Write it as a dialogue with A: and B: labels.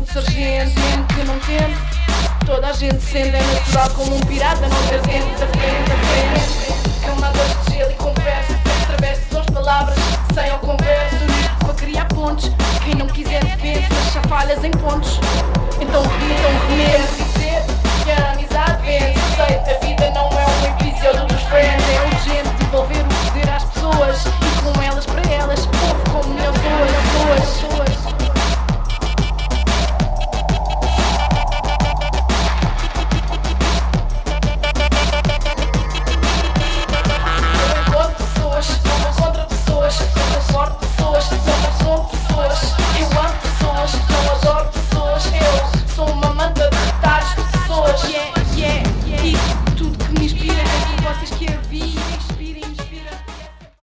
A: sargento, mesmo que não tente. Toda a gente sente, é natural como um pirata não ter dente. Da frente, é uma dor de gelo e conversa.